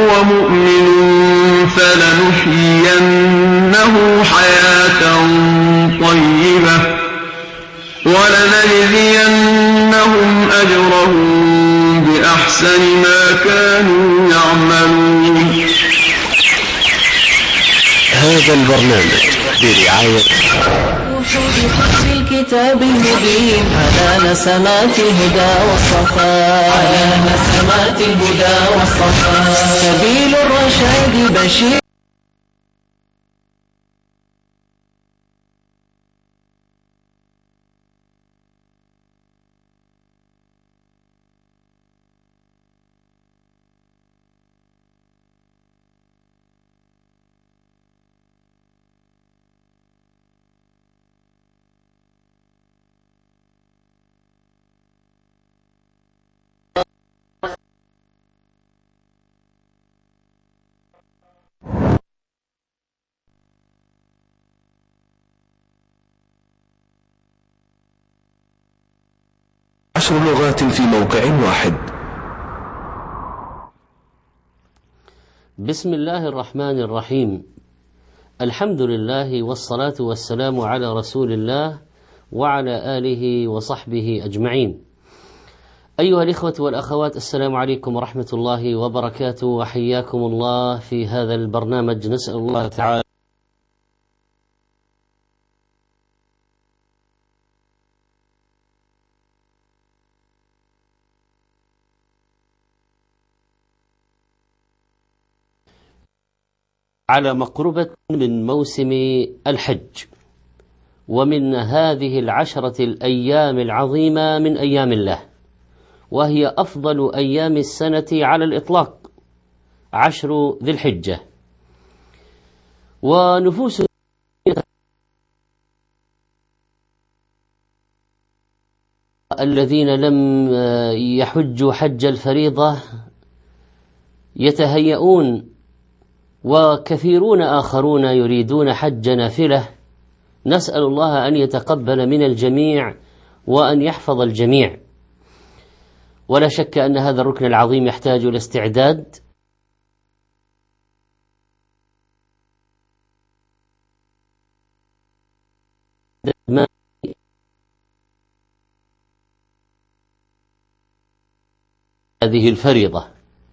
وهو مؤمن فلنحيينه حياة طيبة ولنجزينهم أجرهم بأحسن ما كانوا يعملون. هذا البرنامج برعاية بختم الكتاب المبين على نسمات الهدى والصفاء سبيل الرشاد بشير. عشر لغات في موقع واحد. بسم الله الرحمن الرحيم. الحمد لله والصلاة والسلام على رسول الله وعلى آله وصحبه أجمعين. أيها الإخوة والأخوات، السلام عليكم ورحمة الله وبركاته، وحياكم الله في هذا البرنامج. نسأل الله تعالى على مقربة من موسم الحج، ومن هذه العشرة الأيام العظيمة من أيام الله، وهي أفضل أيام السنة على الإطلاق، 10 ذي الحجة. ونفوس الذين لم يحجوا حج الفريضة يتهيئون، وكثيرون آخرون يريدون حج نافلة. نسأل الله أن يتقبل من الجميع وأن يحفظ الجميع. ولا شك أن هذا الركن العظيم يحتاج إلى استعداد هذه الفريضة.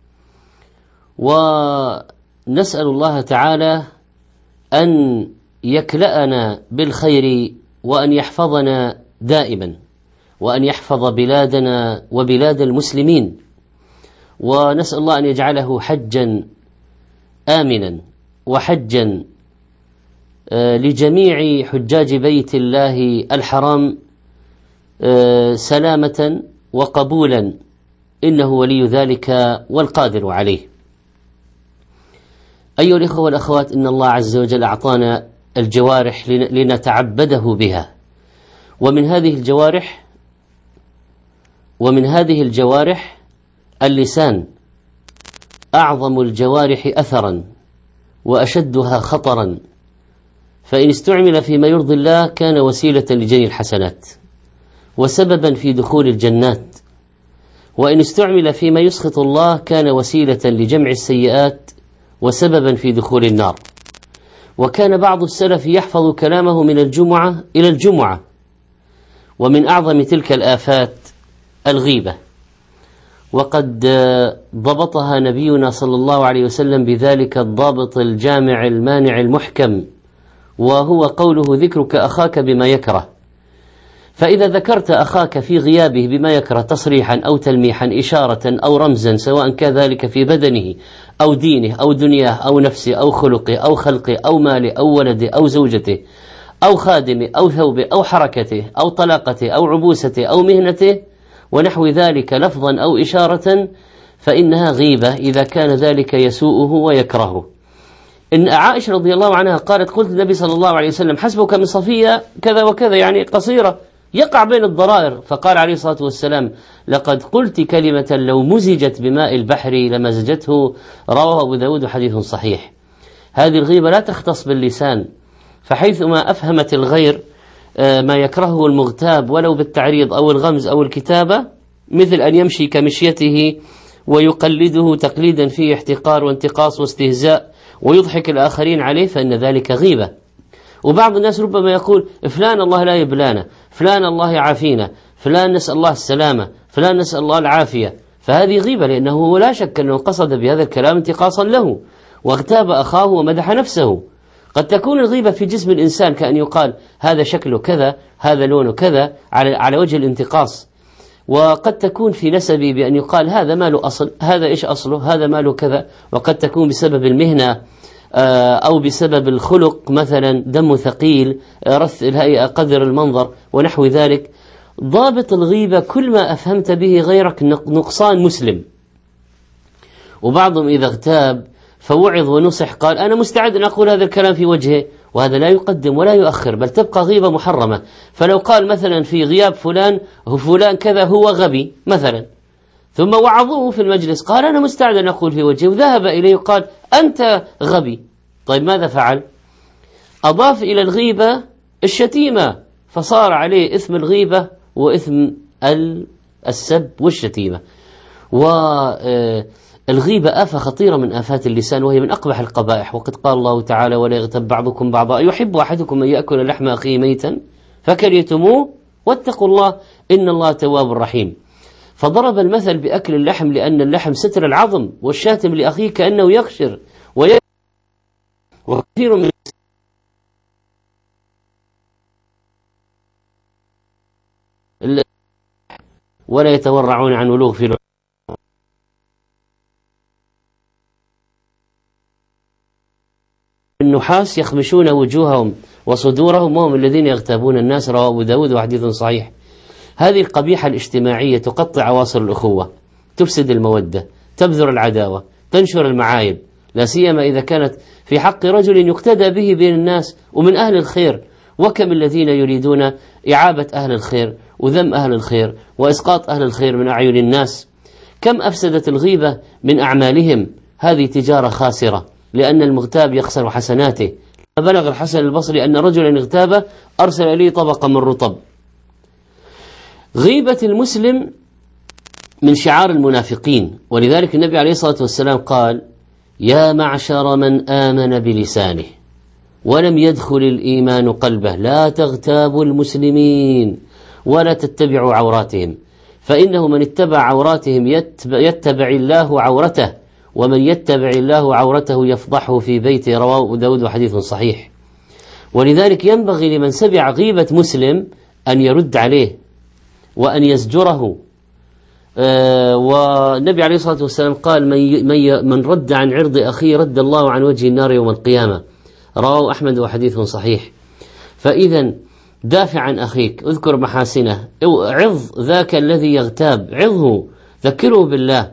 ونسأل الله تعالى أن يكلأنا بالخير، وأن يحفظنا دائما، وأن يحفظ بلادنا وبلاد المسلمين، ونسأل الله أن يجعله حجا آمنا وحجا لجميع حجاج بيت الله الحرام سلامة وقبولا، إنه ولي ذلك والقادر عليه. أيها الإخوة والأخوات، إن الله عز وجل أعطانا الجوارح لنتعبده بها، ومن هذه الجوارح اللسان، أعظم الجوارح أثرا وأشدها خطرا، فإن استعمل فيما يرضي الله كان وسيلة لجني الحسنات وسببا في دخول الجنات، وإن استعمل فيما يسخط الله كان وسيلة لجمع السيئات وسببا في دخول النار. وكان بعض السلف يحفظ كلامه من الجمعة إلى الجمعة. ومن أعظم تلك الآفات الغيبة، وقد ضبطها نبينا صلى الله عليه وسلم بذلك الضابط الجامع المانع المحكم، وهو قوله: ذكرك أخاك بما يكره. فإذا ذكرت أخاك في غيابه بما يكره تصريحا أو تلميحا، إشارة أو رمزا، سواء كان ذلك في بدنه أو دينه أو دنياه أو نفسه أو خلقه أو خلقه أو ماله أو ولده أو زوجته أو خادمه أو ثوبه أو حركته أو طلاقته أو عبوسته أو مهنته ونحو ذلك لفظا أو إشارة، فإنها غيبة إذا كان ذلك يسوءه ويكرهه. إن عائشة رضي الله عنها قالت: قلت النبي صلى الله عليه وسلم: حسبك من صفية كذا وكذا، يعني قصيرة يقع بين الضرائر. فقال عليه الصلاة والسلام: لقد قلت كلمة لو مزجت بماء البحر لمزجته. رواه أبو داود، حديث صحيح. هذه الغيبة لا تختص باللسان، فحيثما أفهمت الغير ما يكرهه المغتاب ولو بالتعريض أو الغمز أو الكتابة، مثل أن يمشي كمشيته ويقلده تقليدا فيه احتقار وانتقاص واستهزاء ويضحك الآخرين عليه، فإن ذلك غيبة. وبعض الناس ربما يقول فلان الله لا يبلانا، فلان الله يعافينا، فلان نسأل الله السلامة، فلان نسأل الله العافية، فهذه غيبة، لأنه لا شك أنه قصد بهذا الكلام انتقاصا له واغتاب أخاه ومدح نفسه. قد تكون الغيبة في جسم الإنسان كأن يقال هذا شكله كذا، هذا لونه كذا، على وجه الانتقاص. وقد تكون في نسبه بأن يقال هذا ما له أصل، هذا إيش أصله، هذا ما له كذا. وقد تكون بسبب المهنة أو بسبب الخلق، مثلا دم ثقيل، رث الهيئة، قدر المنظر ونحو ذلك. ضابط الغيبة كل ما أفهمت به غيرك نقصان مسلم. وبعضهم إذا اغتاب فوعظ ونصح قال أنا مستعد أن أقول هذا الكلام في وجهه، وهذا لا يقدم ولا يؤخر، بل تبقى غيبة محرمة. فلو قال مثلا في غياب فلان كذا هو غبي مثلا، ثم وعظوه في المجلس قال أنا مستعد أن أقول في وجهه، وذهب إليه وقال أنت غبي. طيب ماذا فعل؟ أضاف إلى الغيبة الشتيمة، فصار عليه إثم الغيبة وإثم السب والشتيمة. والغيبة آفة خطيرة من آفات اللسان، وهي من أقبح القبائح. وقد قال الله تعالى ولا يغتب بعضكم بعضا أيحب أحدكم أن يأكل لحم أخيه ميتا فكرهتموه واتقوا الله إن الله تواب رحيم. فضرب المثل بأكل اللحم، لأن اللحم ستر العظم، والشاتم لأخيه كأنه يخشر وكثير من ولا يتورعون عن ولوغ في النحاس يخمشون وجوههم وصدورهم وهم الذين يغتابون الناس. رواه أبو داود وحديث صحيح. هذه القبيحة الاجتماعية تقطع عواصر الأخوة، تفسد المودة، تبذر العداوة، تنشر المعايب، لا سيما إذا كانت في حق رجل يقتدى به بين الناس ومن أهل الخير. وكم الذين يريدون إعابة أهل الخير وذم أهل الخير وإسقاط أهل الخير من أعين الناس. كم أفسدت الغيبة من أعمالهم. هذه تجارة خاسرة، لأن المغتاب يخسر حسناته. بلغ الحسن البصري أن رجلا اغتابه أرسل إليه طبقة من رطب. غيبة المسلم من شعار المنافقين، ولذلك النبي عليه الصلاة والسلام قال يا معشر من آمن بلسانه ولم يدخل الإيمان قلبه لا تغتابوا المسلمين ولا تتبعوا عوراتهم، فإنه من اتبع عوراتهم يتبع الله عورته، ومن يتبع الله عورته يفضحه في بيته. رواه أبو داود وحديث صحيح. ولذلك ينبغي لمن سمع غيبة مسلم أن يرد عليه وأن يزجره. والنبي عليه الصلاة والسلام قال من رد عن عرض أخيه رد الله عن وجه النار يوم القيامة. رواه أحمد وحديث صحيح. فإذا دافع عن أخيك، اذكر محاسنه، عظ ذاك الذي يغتاب، عظه، ذكره بالله.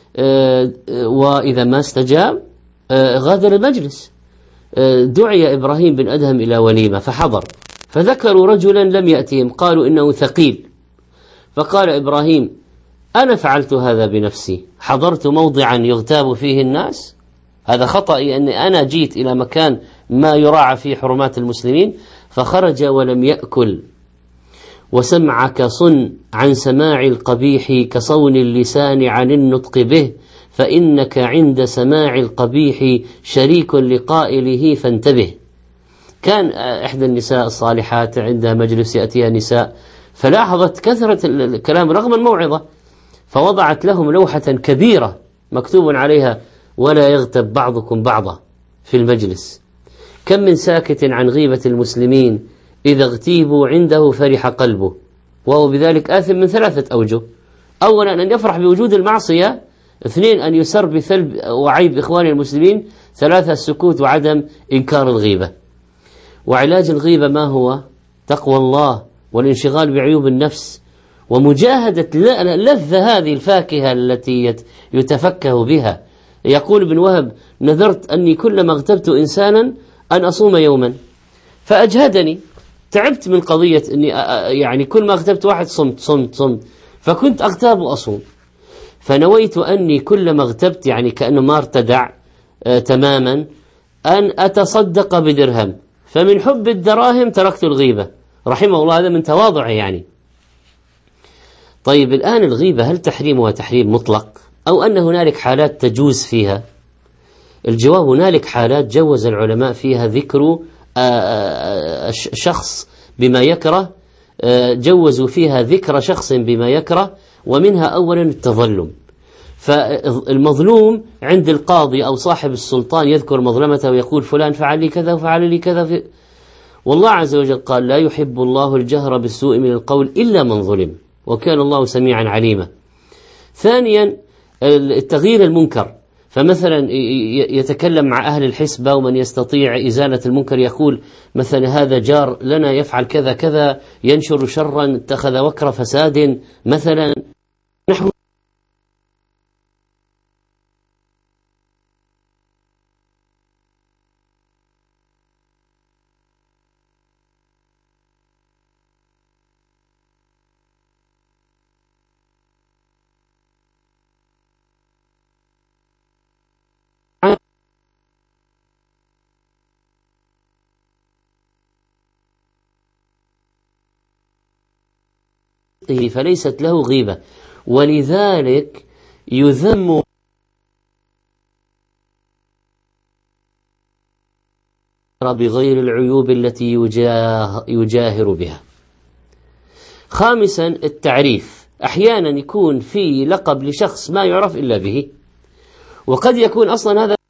وإذا ما استجاب غادر المجلس. دعي إبراهيم بن أدهم إلى وليمة فحضر، فذكروا رجلا لم يأتهم، قالوا إنه ثقيل، فقال إبراهيم أنا فعلت هذا بنفسي، حضرت موضعا يغتاب فيه الناس، هذا خطأي أني أنا جيت إلى مكان ما يراعى فيه حرمات المسلمين. فخرج ولم يأكل. وسمعك صن عن سماع القبيح كصون اللسان عن النطق به، فإنك عند سماع القبيح شريك لقائله فانتبه. كان إحدى النساء الصالحات عندها مجلس يأتيها نساء، فلاحظت كثرة الكلام رغم الموعظة، فوضعت لهم لوحة كبيرة مكتوب عليها ولا يغتب بعضكم بعضا في المجلس. كم من ساكت عن غيبة المسلمين إذا اغتيبوا عنده فرح قلبه، وهو بذلك آثم من 3 أوجه. أولا أن يفرح بوجود المعصية، 2 أن يسر بثلب وعيب إخوان المسلمين، 3 السكوت وعدم إنكار الغيبة. وعلاج الغيبة ما هو؟ تقوى الله والانشغال بعيوب النفس ومجاهدة اللذة هذه الفاكهة التي يتفكه بها. يقول ابن وهب نذرت أني كلما اغتبت إنسانا أن أصوم يوما فأجهدني، تعبت من قضية أني يعني كل ما اغتبت واحد صمت، فكنت أغتاب وأصوم، فنويت أني كلما اغتبت يعني كأنه ما ارتدع تماما أن أتصدق بدرهم، فمن حب الدراهم تركت الغيبة. رحمه الله، هذا من تواضعه يعني. طيب الآن الغيبة هل تحريمها تحريم مطلق أو أن هنالك حالات تجوز فيها؟ الجواب هنالك حالات جوز العلماء فيها ذكر شخص بما يكره، جوزوا فيها ذكر شخص بما يكره، ومنها أولا التظلم. فالمظلوم عند القاضي أو صاحب السلطان يذكر مظلمته ويقول فلان فعل لي كذا وفعل لي كذا، والله عز وجل قال لا يحب الله الجهر بالسوء من القول إلا من ظلم، وكان الله سميعا عليما. ثانيا التغيير المنكر، فمثلا يتكلم مع أهل الحسبة ومن يستطيع إزالة المنكر، يقول مثلا هذا جار لنا يفعل كذا كذا، ينشر شرا، اتخذ وكر فساد مثلا، نحو فليست له غيبة، ولذلك يذم بغير العيوب التي يجاهر بها. خامسا التعريف، أحيانا يكون في لقب لشخص ما يعرف إلا به، وقد يكون أصلا هذا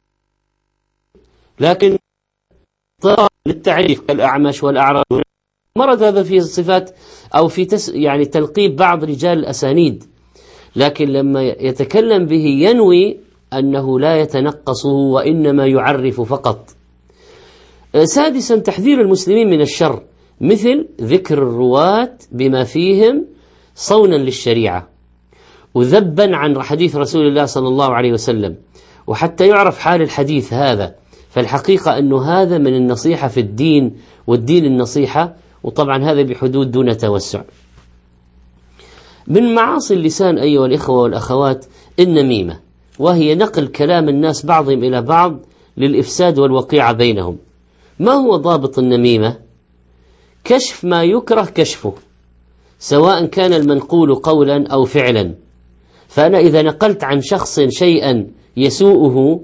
لكن للتعريف كالأعمش والأعرج، مرض هذا في الصفات أو في يعني تلقيب بعض رجال الأسانيد، لكن لما يتكلم به ينوي أنه لا يتنقصه وإنما يعرف فقط. سادسا تحذير المسلمين من الشر، مثل ذكر الرواة بما فيهم صونا للشريعة وذبا عن حديث رسول الله صلى الله عليه وسلم، وحتى يعرف حال الحديث هذا. فالحقيقة أنه هذا من النصيحة في الدين، والدين النصيحة، وطبعا هذا بحدود دون توسع. من معاصي اللسان أيها الإخوة والأخوات النميمة، وهي نقل كلام الناس بعضهم إلى بعض للإفساد والوقيعة بينهم. ما هو ضابط النميمة؟ كشف ما يكره كشفه، سواء كان المنقول قولا أو فعلا. فأنا إذا نقلت عن شخص شيئا يسوءه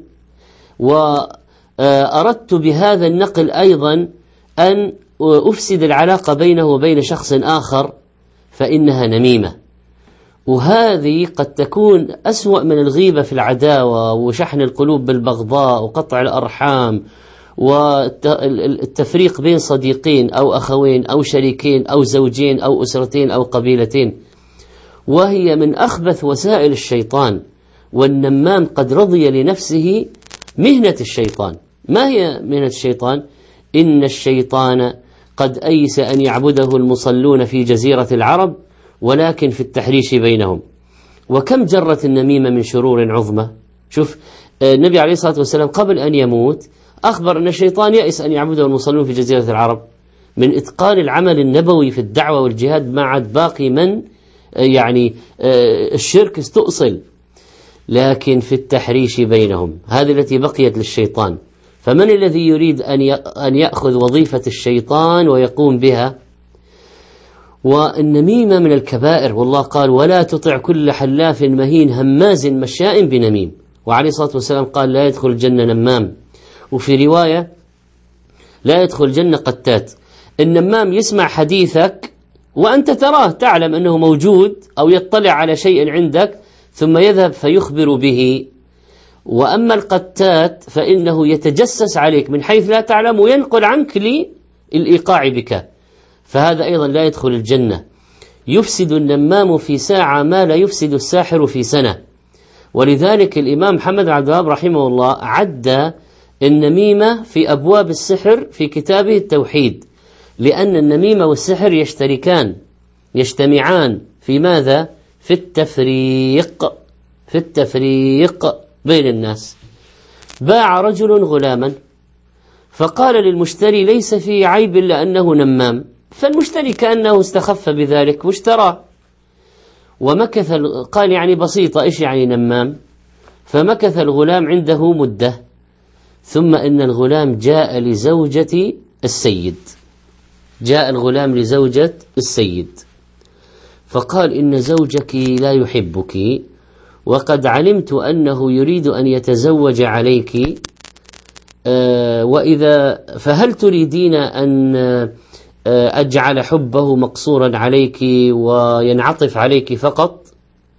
وأردت بهذا النقل أيضا أن أفسد العلاقة بينه وبين شخص آخر، فإنها نميمة، وهذه قد تكون أسوأ من الغيبة في العداوة وشحن القلوب بالبغضاء وقطع الأرحام والتفريق بين صديقين أو أخوين أو شريكين أو زوجين أو أسرتين أو قبيلتين، وهي من أخبث وسائل الشيطان. والنمام قد رضي لنفسه مهنة الشيطان. ما هي مهنة الشيطان؟ إن الشيطان قد أيس أن يعبده المصلون في جزيرة العرب، ولكن في التحريش بينهم. وكم جرت النميمة من شرور عظمى. شوف النبي عليه الصلاة والسلام قبل أن يموت أخبر أن الشيطان يأس أن يعبده المصلون في جزيرة العرب. من إتقان العمل النبوي في الدعوة والجهاد ما عاد باقي من يعني الشرك استؤصل، لكن في التحريش بينهم هذه التي بقيت للشيطان. فمن الذي يريد أن يأخذ وظيفة الشيطان ويقوم بها؟ والنميمة من الكبائر، والله قال ولا تطع كل حلاف مهين هماز مشاء بنميم. وعليه الصلاة والسلام قال لا يدخل الجنة نمام، وفي رواية لا يدخل الجنة قتات. النمام يسمع حديثك وأنت تراه، تعلم أنه موجود أو يطلع على شيء عندك ثم يذهب فيخبر به. وأما القتات فإنه يتجسس عليك من حيث لا تعلم وينقل عنك للإيقاع بك، فهذا أيضا لا يدخل الجنة. يفسد النمام في ساعة ما لا يفسد الساحر في سنة. ولذلك الإمام محمد عبد الوهاب رحمه الله عد النميمة في أبواب السحر في كتابه التوحيد، لأن النميمة والسحر يجتمعان في ماذا؟ في التفريق بين الناس. باع رجل غلاما فقال للمشتري ليس فيه عيب إلا أنه نمام، فالمشتري كأنه استخف بذلك واشتراه، ومكث قال يعني بسيطة إيش يعني نمام؟ فمكث الغلام عنده مدة، ثم إن الغلام جاء الغلام لزوجة السيد فقال إن زوجك لا يحبك وقد علمت أنه يريد أن يتزوج عليك، وإذا فهل تريدين أن أجعل حبه مقصورا عليك وينعطف عليك فقط؟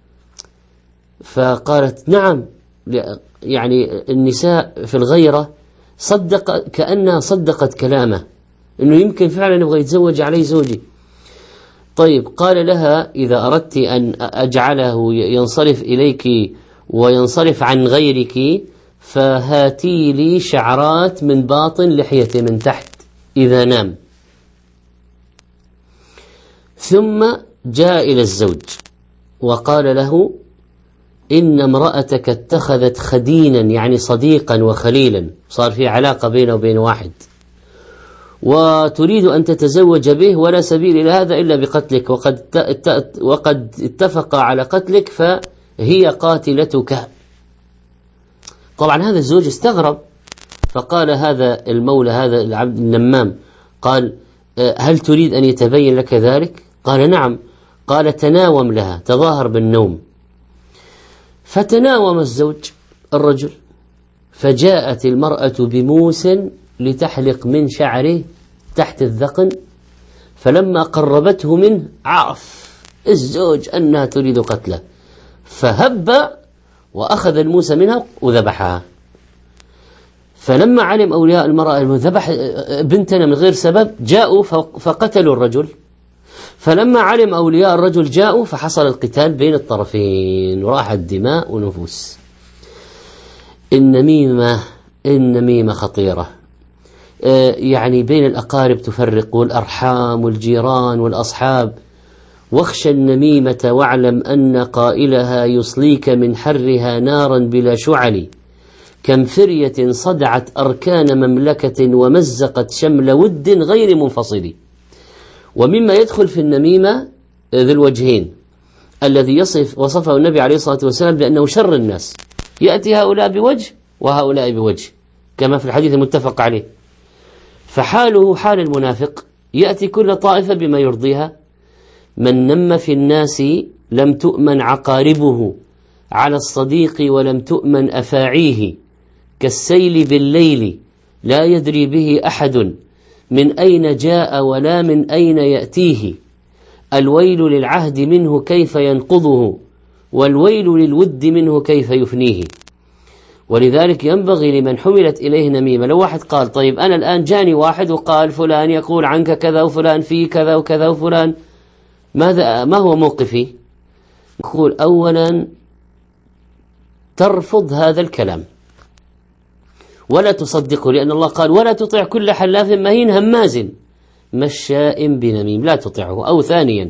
فقالت نعم. يعني النساء في الغيرة كأنها صدقت كلامه أنه يمكن فعلا يبغى يتزوج علي زوجي. طيب قال لها إذا أردت أن أجعله ينصرف إليك وينصرف عن غيرك فهاتي لي شعرات من باطن لحيته من تحت إذا نام. ثم جاء إلى الزوج وقال له إن امرأتك اتخذت خدينا يعني صديقا وخليلا، صار في علاقة بينه وبين واحد، وتريد أن تتزوج به ولا سبيل إلى هذا إلا بقتلك، وقد اتفق على قتلك فهي قاتلتك. طبعا هذا الزوج استغرب، فقال هذا المولى هذا العبد النمام قال هل تريد أن يتبين لك ذلك؟ قال نعم. قال تناوم لها، تظاهر بالنوم. فتناوم الزوج الرجل، فجاءت المرأة بموس لتحلق من شعره تحت الذقن، فلما قربته منه عرف الزوج أنها تريد قتله، فهب وأخذ الموس منها وذبحها. فلما علم أولياء المرأة ذبح بنتنا من غير سبب جاءوا فقتلوا الرجل. فلما علم أولياء الرجل جاءوا فحصل القتال بين الطرفين وراحت دماء ونفوس. النميمة خطيرة، يعني بين الأقارب تفرق، والأرحام والجيران والأصحاب. واخشى النميمة واعلم أن قائلها يصليك من حرها نارا بلا شعل، كم فرية صدعت أركان مملكة ومزقت شمل ود غير منفصل. ومما يدخل في النميمة ذي الوجهين الذي وصفه النبي عليه الصلاة والسلام بأنه شر الناس، يأتي هؤلاء بوجه وهؤلاء بوجه كما في الحديث المتفق عليه. فحاله حال المنافق، يأتي كل طائفة بما يرضيها. من نم في الناس لم تؤمن عقاربه، على الصديق ولم تؤمن أفاعيه، كالسيل بالليل لا يدري به أحد من أين جاء ولا من أين يأتيه، الويل للعهد منه كيف ينقضه، والويل للود منه كيف يفنيه. ولذلك ينبغي لمن حملت إليه نميمة، لو واحد قال طيب أنا الآن جاني واحد وقال فلان يقول عنك كذا وفلان فيه كذا وكذا وفلان، ما هو موقفي؟ نقول أولا ترفض هذا الكلام ولا تصدقه، لأن الله قال ولا تطع كل حلاف مهين هماز مشاء بنميم، لا تطعه. أو ثانيا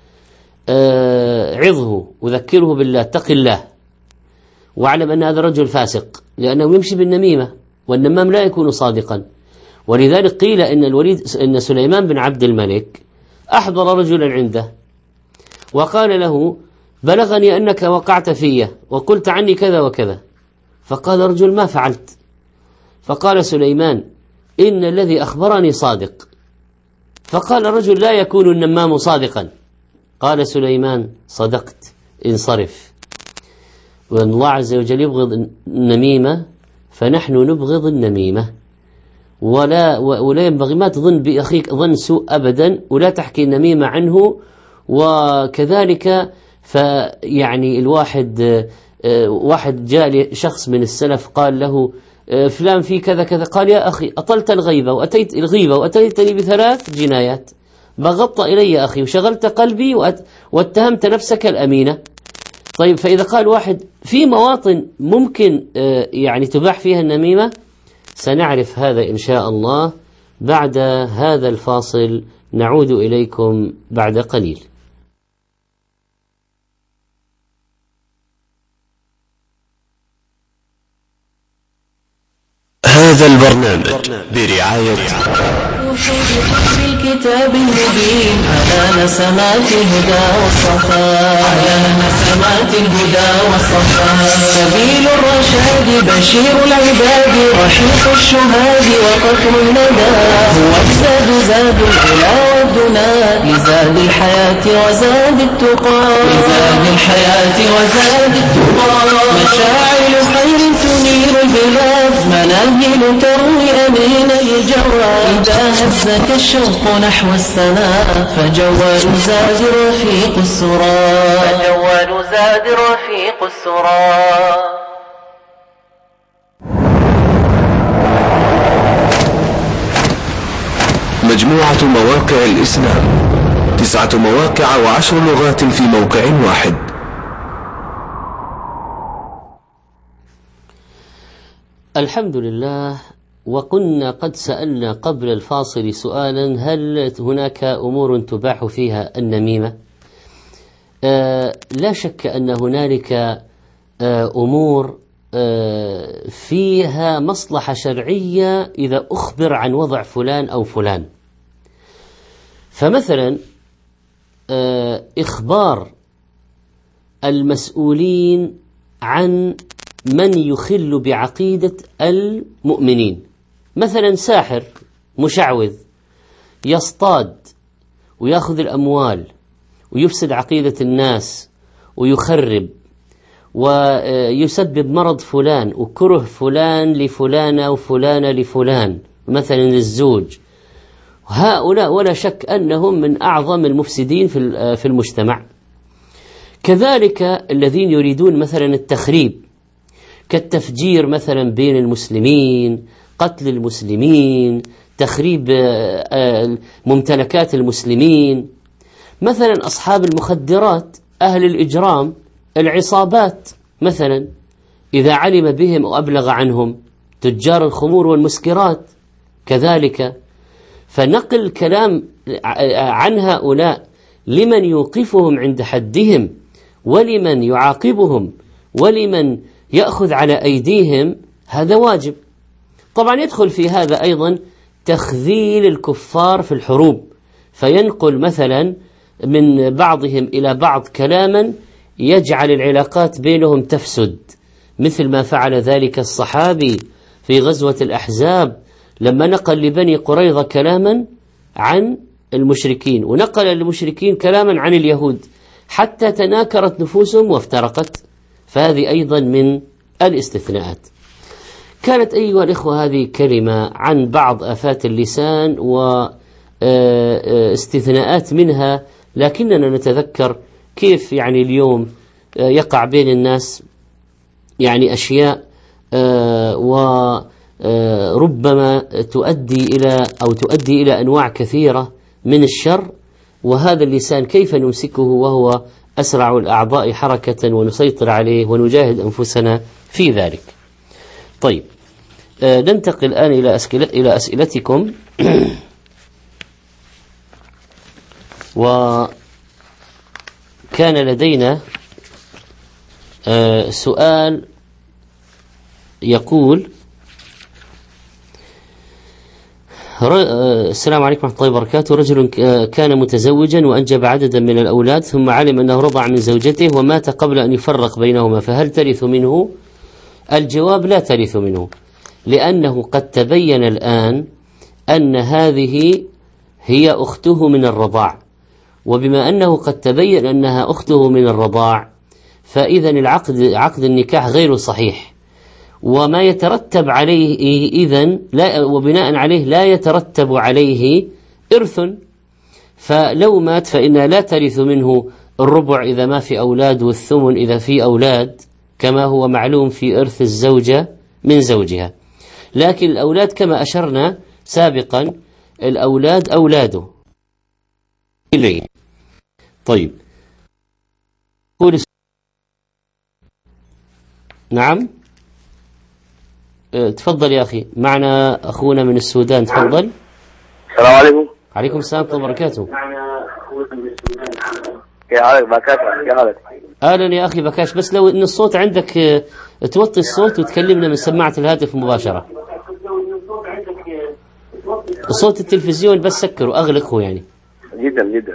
عظه وذكره بالله، اتق الله واعلم أن هذا الرجل فاسق، لأنه يمشي بالنميمة والنمام لا يكون صادقا. ولذلك قيل إن سليمان بن عبد الملك أحضر رجلا عنده وقال له بلغني أنك وقعت في وقلت عني كذا وكذا. فقال رجل ما فعلت. فقال سليمان إن الذي أخبرني صادق. فقال الرجل لا يكون النمام صادقا. قال سليمان صدقت، انصرف. وأن الله عز وجل يبغض النميمة فنحن نبغض النميمة، ولا ينبغي ما تظن بأخيك ظن سوء أبدا، ولا تحكي النميمة عنه. وكذلك فيعني واحد جاء شخص من السلف قال له فلان في كذا كذا، قال يا أخي أطلت الغيبة وأتيتني ب3 جنايات، بغضت إلي يا أخي وشغلت قلبي واتهمت نفسك الأمينة. طيب فإذا قال واحد في مواطن ممكن يعني تباح فيها النميمة، سنعرف هذا إن شاء الله بعد هذا الفاصل، نعود إليكم بعد قليل. هذا البرنامج برعاية الكتاب المبين على نسمات الهدى والصفاء، سبيل الرشاد بشير العباد، رحيق الشهاد وقتل الندى، هو الزاد زاد الإله ودنا لزاد الحياة وزاد التقى، لزاد الحياة وزاد التقى. مشاعل خير تنير البلاد، مناهل تروي أمين الجواد. إذا هزك الشوق نحو السماء فجوال زاد رفيق السرى، فجوال زاد رفيق السرى. مجموعة مواقع الإسلام، 9 مواقع و10 لغات في موقع واحد. الحمد لله. وكنا قد سألنا قبل الفاصل سؤالا: هل هناك أمور تباح فيها النميمة؟ لا شك أن هنالك أمور فيها مصلحة شرعية إذا أخبر عن وضع فلان أو فلان. فمثلا إخبار المسؤولين عن من يخل بعقيدة المؤمنين، مثلا ساحر مشعوذ يصطاد ويأخذ الأموال ويفسد عقيدة الناس ويخرب ويسبب مرض فلان وكره فلان لفلانة وفلانة لفلان، مثلا الزوج. هؤلاء ولا شك أنهم من أعظم المفسدين في المجتمع. كذلك الذين يريدون مثلا التخريب كالتفجير مثلا بين المسلمين، قتل المسلمين، تخريب ممتلكات المسلمين، مثلا أصحاب المخدرات، أهل الإجرام، العصابات مثلا إذا علم بهم أو أبلغ عنهم، تجار الخمور والمسكرات كذلك. فنقل كلام عن هؤلاء لمن يوقفهم عند حدهم ولمن يعاقبهم ولمن يأخذ على أيديهم هذا واجب. طبعا يدخل في هذا أيضا تخذيل الكفار في الحروب، فينقل مثلا من بعضهم إلى بعض كلاما يجعل العلاقات بينهم تفسد، مثل ما فعل ذلك الصحابي في غزوة الأحزاب لما نقل لبني قريظة كلاما عن المشركين ونقل للمشركين كلاما عن اليهود حتى تناكرت نفوسهم وافترقت. فهذه أيضا من الاستثناءات. كانت أيها الإخوة هذه كلمة عن بعض آفات اللسان واستثناءات منها، لكننا نتذكر كيف يعني اليوم يقع بين الناس يعني أشياء وربما تؤدي إلى أنواع كثيرة من الشر، وهذا اللسان كيف نمسكه وهو أسرع الأعضاء حركة ونسيطر عليه ونجاهد أنفسنا في ذلك. طيب، ننتقل الآن إلى أسئلتكم. وكان لدينا سؤال يقول: السلام عليكم ورحمة الله وبركاته. رجل كان متزوجا وأنجب عددا من الأولاد، ثم علم أنه رضع من زوجته ومات قبل أن يفرق بينهما، فهل ترث منه؟ الجواب: لا ترث منه، لأنه قد تبين الآن أن هذه هي أخته من الرضاع، وبما أنه قد تبين أنها أخته من الرضاع فإذا عقد النكاح غير صحيح، وما يترتب عليه إذن لا، وبناء عليه لا يترتب عليه إرث. فلو مات فإنها لا ترث منه الربع إذا ما في أولاد، والثمن إذا في أولاد، كما هو معلوم في إرث الزوجة من زوجها. لكن الأولاد كما أشرنا سابقا، الأولاد أولاده إليه. طيب، نعم، تفضل يا أخي، معنا أخونا من السودان، تفضل. السلام عليكم. عليكم السلام ورحمة الله وبركاته. يا حالك بكاش؟ يا حالك؟ أهلا يا أخي بكاش، بس لو إن الصوت عندك توطي الصوت وتكلمنا من سماعة الهاتف مباشرة. صوت التلفزيون بس سكره أغلقه يعني. جدا جدا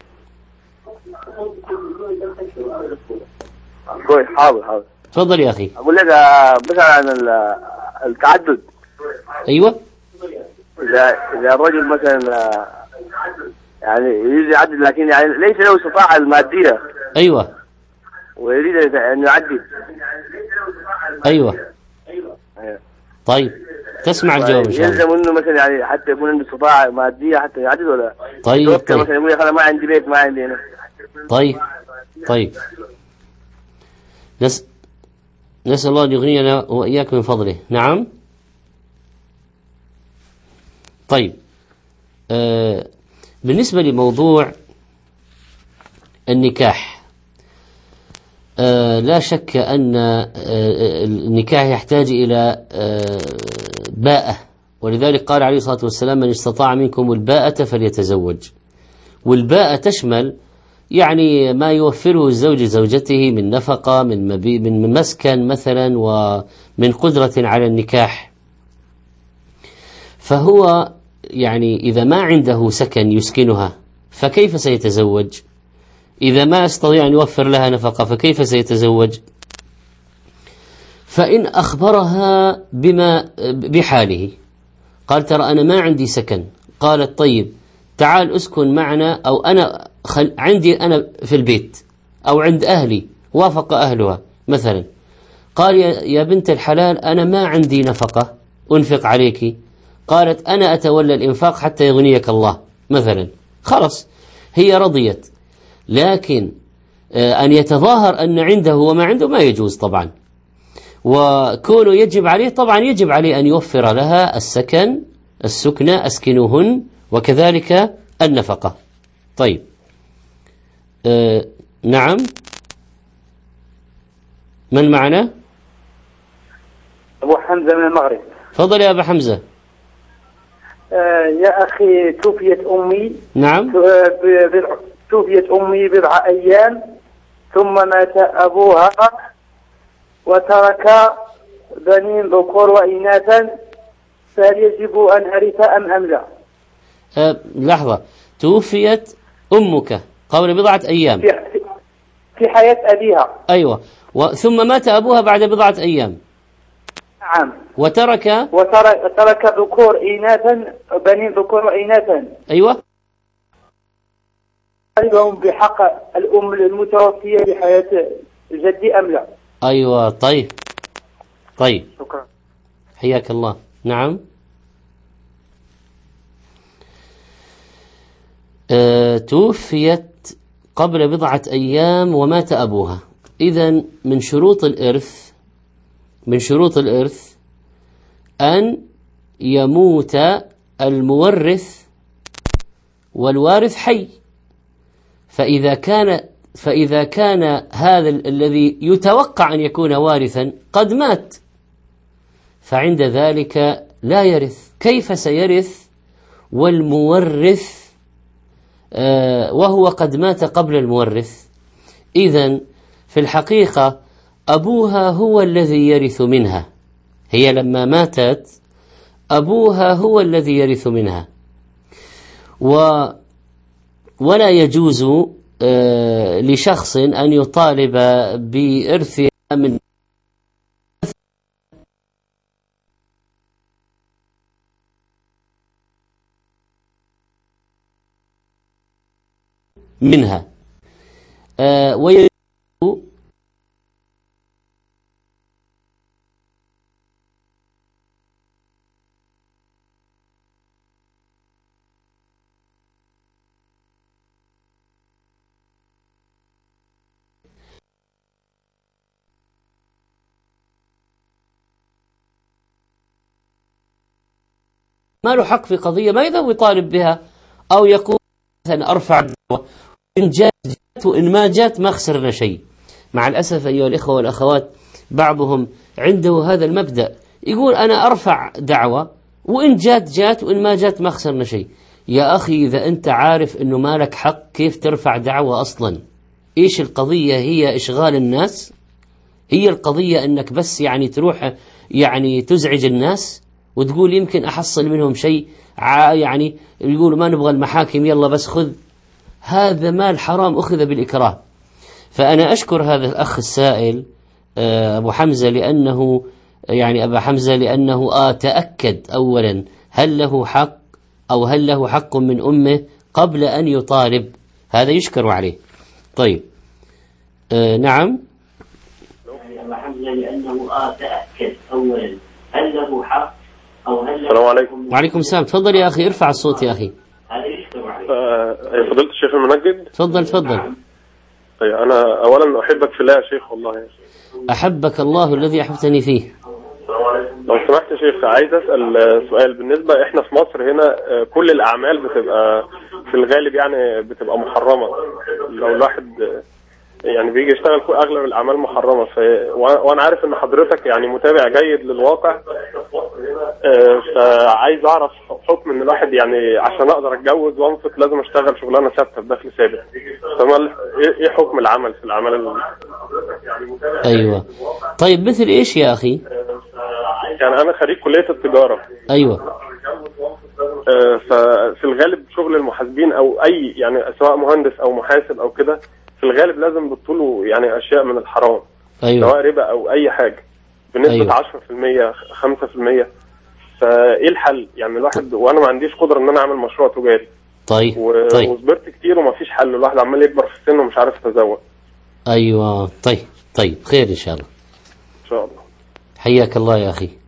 كويس. حاضر. تفضل يا أخي. أقول لك مثلا عن التعدد. أيوة. إذا الرجل مثلا يعني يريد يعدد لكن يعني ليس له استطاعة المادية أيوة ويريد أن يعدد. أيوة طيب تسمع الجواب إن شاء الله. يلزم انه مثلا يعني حتى يكون عنده استطاعة مادية حتى يعدد ولا؟ طيب مثلا يقول يا أخي أنا ما عندي بيت ما عندي هنا. طيب نسأل الله أن يغنينا وإياك من فضله. نعم. طيب بالنسبة لموضوع النكاح لا شك أن النكاح يحتاج إلى باءة، ولذلك قال عليه الصلاة والسلام من استطاع منكم الباءة فليتزوج. والباءة تشمل يعني ما يوفره الزوج زوجته من نفقة، من مسكن مثلا، ومن قدرة على النكاح. فهو يعني إذا ما عنده سكن يسكنها فكيف سيتزوج؟ إذا ما يستطيع أن يوفر لها نفقة فكيف سيتزوج؟ فإن أخبرها بحاله قال ترى أنا ما عندي سكن، قالت طيب تعال أسكن معنا، أو أنا عندي أنا في البيت أو عند أهلي، وافق أهلها مثلا، قال يا بنت الحلال أنا ما عندي نفقة أنفق عليك، قالت أنا أتولى الإنفاق حتى يغنيك الله مثلا، خلص هي رضيت. لكن أن يتظاهر أن عنده وما عنده ما يجوز طبعا، وكونه يجب عليه طبعا يجب عليه أن يوفر لها السكن أسكنوهن، وكذلك النفقة. طيب نعم، من معنا؟ أبو حمزة من المغرب. تفضل يا أبا حمزة. يا أخي توفيت أمي. نعم. توفيت أمي بضع أيام ثم مات أبوها وترك بنين ذكور وإناثا، فهل يجب أن أرث أم لا؟ لحظة، توفيت أمك قبل بضعة أيام في حياة أبيها. أيوة، ثم مات أبوها بعد بضعة أيام. نعم. وترك ذكور إناثا، بنين ذكور وإناثا. أيوة. هم بحق الأم المتوفية بحياة جدي أم لا؟ أيوة. طيب شكرا. حياك الله. نعم. توفيت قبل بضعة أيام ومات أبوها. إذن من شروط الإرث أن يموت المورث والوارث حي. فإذا كان هذا الذي يتوقع أن يكون وارثا قد مات، فعند ذلك لا يرث. كيف سيرث والمورث وهو قد مات قبل المورث؟ إذن في الحقيقة أبوها هو الذي يرث منها، هي لما ماتت أبوها هو الذي يرث منها، ولا يجوز لشخص أن يطالب بإرثها منها ويجوز ما له حق في قضية ما يذهب يطالب بها، أو يقول مثلا أرفع دعوة إن جات وإن ما جات ما خسرنا شيء. مع الأسف أيها الإخوة والأخوات بعضهم عنده هذا المبدأ، يقول أنا أرفع دعوة وإن جات وإن ما جات ما خسرنا شيء. يا أخي إذا أنت عارف أنه ما لك حق كيف ترفع دعوة أصلا؟ إيش القضية؟ هي إشغال الناس؟ هي القضية أنك بس يعني تروح يعني تزعج الناس وتقول يمكن أحصل منهم شيء، يعني يقولوا ما نبغى المحاكم يلا بس خذ. هذا مال حرام أخذ بالإكراه. فأنا أشكر هذا الأخ السائل أبو حمزة لأنه يعني أبا حمزة لأنه تأكد أولا هل له حق أو هل له حق من أمه قبل أن يطالب، هذا يشكر عليه. طيب نعم. لأنه تأكد أولا هل له حق أو هل له. السلام عليكم. وعليكم السلام. تفضل يا أخي، ارفع الصوت يا أخي. فضلت الشيخ المنجد. تفضل. طيب أنا أولا أحبك في الله يا شيخ والله. أحبك الله الذي أحببتني فيه. لو سمحت يا شيخ عايز أسأل سؤال. بالنسبة إحنا في مصر هنا كل الأعمال بتبقى في الغالب يعني بتبقى محرمة. لو الواحد يعني بيجي يشتغل اغلب الاعمال محرمه. وانا عارف ان حضرتك يعني متابع جيد للواقع، فعايز اعرف حكم ان الواحد يعني عشان اقدر اتجوز وانفق لازم اشتغل شغلانه ثابته بدخل ثابت. ايه حكم العمل في الاعمال ايوه. طيب مثل ايش يا اخي؟ يعني انا خريج كليه التجاره. ايوه. ففي الغالب شغل المحاسبين او اي يعني سواء مهندس او محاسب او كده في الغالب لازم بتطولوا يعني اشياء من الحرام. أيوة. سواء ربا او اي حاجه بنسبه أيوة. 10% 5%. فايه الحل؟ يعني الواحد وانا ما عنديش قدره ان انا اعمل مشروع تجاري. طيب. وصبرت كتير ومفيش حل، الواحد عمال يكبر في السن ومش عارف يتزوج. ايوه. طيب خير ان شاء الله. ان شاء الله. حياك الله يا اخي.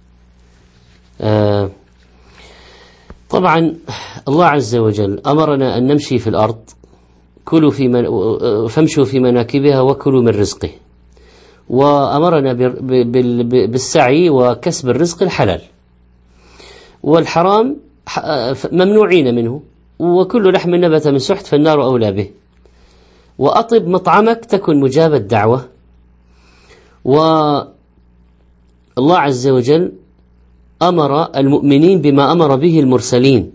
طبعا الله عز وجل امرنا ان نمشي في الارض، كلوا فامشوا في مناكبها وكلوا من رزقه، وأمرنا بالسعي وكسب الرزق الحلال، والحرام ممنوعين منه، وكل لحم نبت من سحت فالنار أولى به. وأطب مطعمك تكن مجاب الدعوة. والله عز وجل أمر المؤمنين بما أمر به المرسلين: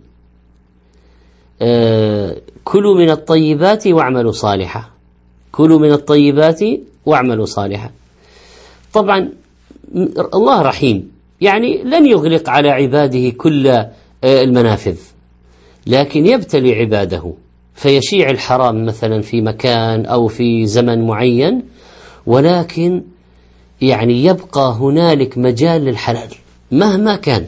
كلوا من الطيبات واعملوا صالحا. كلوا من الطيبات واعملوا صالحا. طبعا الله رحيم، يعني لن يغلق على عباده كل المنافذ، لكن يبتلي عباده فيشيع الحرام مثلا في مكان أو في زمن معين، ولكن يعني يبقى هنالك مجال للحلال مهما كان.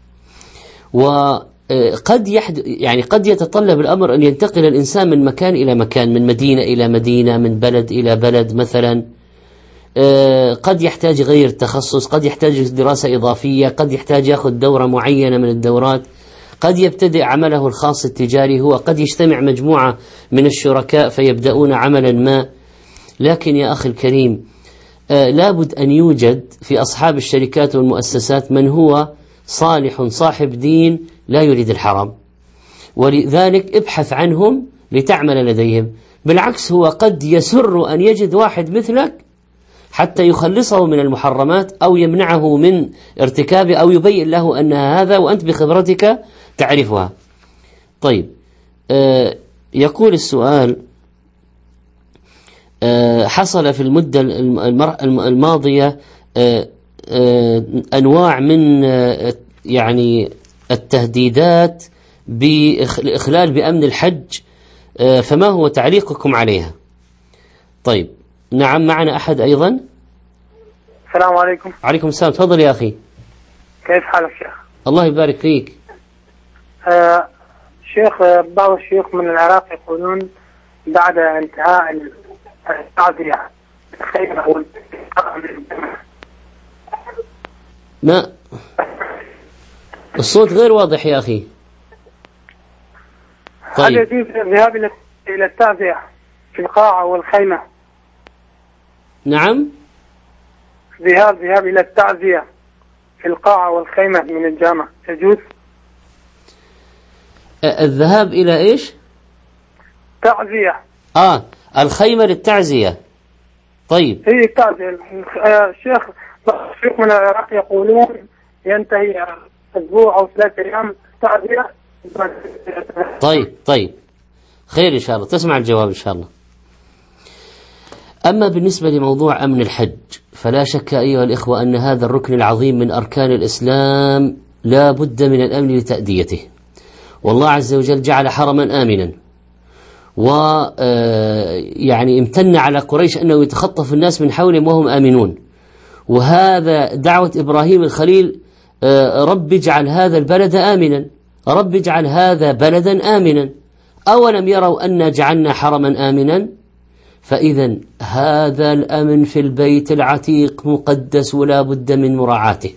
قد يتطلب الأمر أن ينتقل الإنسان من مكان إلى مكان، من مدينة إلى مدينة، من بلد إلى بلد مثلا. قد يحتاج غير التخصص، قد يحتاج دراسة إضافية، قد يحتاج يأخذ دورة معينة من الدورات، قد يبتدئ عمله الخاص التجاري هو، قد يجتمع مجموعة من الشركاء فيبدأون عملا ما. لكن يا أخي الكريم، لابد أن يوجد في أصحاب الشركات والمؤسسات من هو صالح صاحب دين لا يريد الحرام، ولذلك ابحث عنهم لتعمل لديهم. بالعكس هو قد يسر أن يجد واحد مثلك حتى يخلصه من المحرمات أو يمنعه من ارتكابه أو يبين له أنها هذا وأنت بخبرتك تعرفها. طيب، يقول السؤال: حصل في المدة الماضية أنواع من يعني التهديدات بالإخلال بأمن الحج، فما هو تعليقكم عليها؟ طيب نعم، معنا أحد أيضا. السلام عليكم. عليكم السلام. تفضل يا أخي. كيف حالك شيخ؟ الله يبارك فيك. شيخ، بعض الشيوخ من العراق يقولون بعد انتهاء التعزية ما الصوت غير واضح يا أخي. طيب. هل يجوز الذهاب إلى التعزية في القاعة والخيمة؟ نعم، ذهاب إلى التعزية في القاعة والخيمة من الجامع يجوز؟ الذهاب إلى إيش؟ تعزية. الخيمة للتعزية. طيب. هي التعزية. الشيخ من العراق يقولون ينتهي أسبوع أو 3 أيام تعزية. طيب خير إن شاء الله، تسمع الجواب إن شاء الله. أما بالنسبة لموضوع أمن الحج، فلا شك أيها الإخوة أن هذا الركن العظيم من أركان الإسلام لا بد من الأمن لتأديته. والله عز وجل جعل حرما آمنا، ويعني امتن على قريش أنه يتخطف الناس من حولهم وهم آمنون. وهذا دعوة إبراهيم الخليل: رب اجعل هذا البلد آمنا، رب اجعل هذا بلدا آمنا. أولم يروا أن جعلنا حرما آمنا؟ فإذا هذا الأمن في البيت العتيق مقدس ولا بد من مراعاته.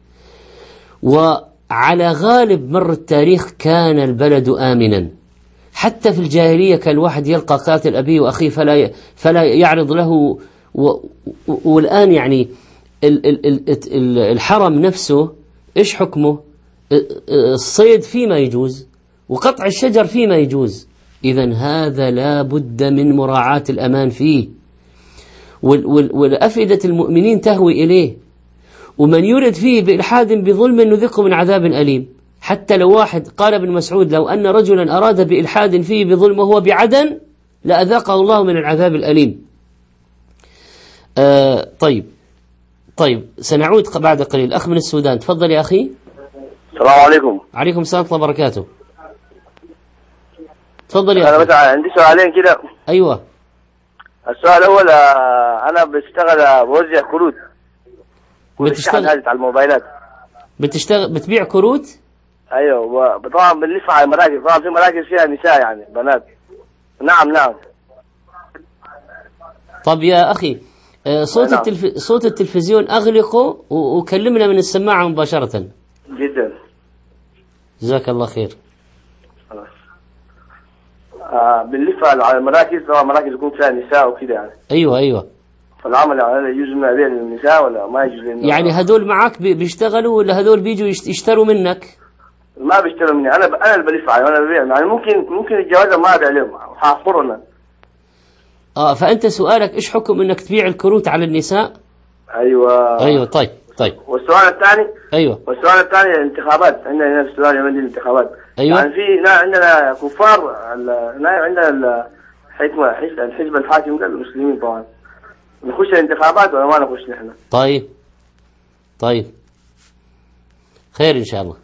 وعلى غالب مر التاريخ كان البلد آمنا، حتى في الجاهلية كان الواحد يلقى قاتل أبيه وأخيه فلا يعرض له. والآن يعني الحرم نفسه إيش حكمه؟ الصيد فيما يجوز وقطع الشجر فيما يجوز. إذن هذا لا بد من مراعاة الأمان فيه، والأفئدة المؤمنين تهوي إليه، ومن يرد فيه بإلحاد بظلم نذقه من عذاب أليم. حتى لو واحد قال ابن مسعود لو أن رجلا أراد بإلحاد فيه بظلم وهو بعدن لأذاقه الله من العذاب الأليم. طيب سنعود بعد قليل. أخ من السودان، تفضل يا أخي. السلام عليكم. عليكم السلام ورحمة الله وبركاته. تفضل يا أنا أخي. بس عندي سؤالين كده. أيوة. السؤال الأول، أنا بشتغل بوزع كروت الشحن هذه على الموبايلات. بتبيع كروت؟ أيوة، طبعا بنلف على المراكز، طبعا في مراكز فيها نساء يعني بنات. نعم. طب يا أخي، صوت التلفزيون أغلقه وكلمنا من السماعة مباشرة. جدا. جزاك الله خير. خلاص. بنلف على المراكز، طبعا مراكز يكون فيها نساء وكده يعني. أيوة. فالعمل يعني يجوز لنا بيع للنساء ولا ما يجوز لنا؟ يعني هدول معك بيشتغلوا ولا هدول بيجوا يشتروا منك؟ ما بيشتروا مني، أنا اللي بلف عليهم، أنا ببيع. يعني ممكن الجوازة ما أبيع لهم، حاصرنا. فأنت سؤالك إيش حكم إنك تبيع الكروت على النساء؟ أيوة. طيب. والسؤال الثاني. أيوة. والسؤال الثاني الانتخابات، عندنا هنا في السودان يومين الانتخابات. أيوة. يعني في عندنا كفار، عندنا الحزب الحاكم ده المسلمين، طبعا نخش الانتخابات ولا ما نخش نحن؟ طيب خير إن شاء الله.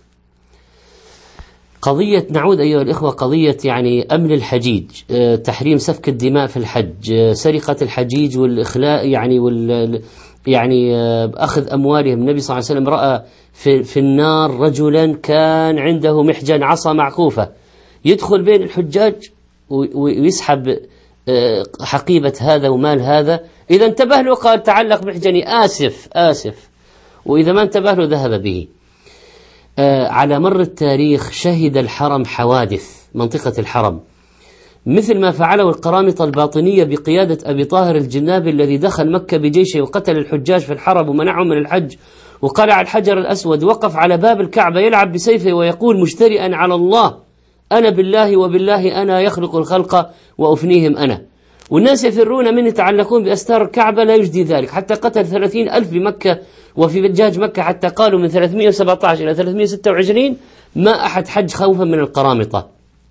نعود أيها الإخوة، قضية يعني أمن الحجيج، تحريم سفك الدماء في الحج، سرقة الحجيج والإخلاء يعني أخذ أموالهم. النبي صلى الله عليه وسلم رأى في النار رجلا كان عنده محجن عصا معكوفة يدخل بين الحجاج ويسحب حقيبة هذا ومال هذا. إذا انتبه له قال تعلق محجني، آسف، وإذا ما انتبه له ذهب به. على مر التاريخ شهد الحرم حوادث، منطقة الحرم، مثل ما فعله القرامطة الباطنية بقيادة أبي طاهر الجنابي الذي دخل مكة بجيشه وقتل الحجاج في الحرم ومنعهم من الحج وقلع الحجر الأسود، وقف على باب الكعبة يلعب بسيفه ويقول مجترئا على الله أنا بالله وبالله أنا يخلق الخلق وأفنيهم أنا، والناس يفرون منه يتعلقون بأستار الكعبة لا يجدي ذلك، حتى قتل 30,000 بمكة وفي حجاج مكة، حتى قالوا من 317 إلى 326 ما أحد حج خوفا من القرامطة.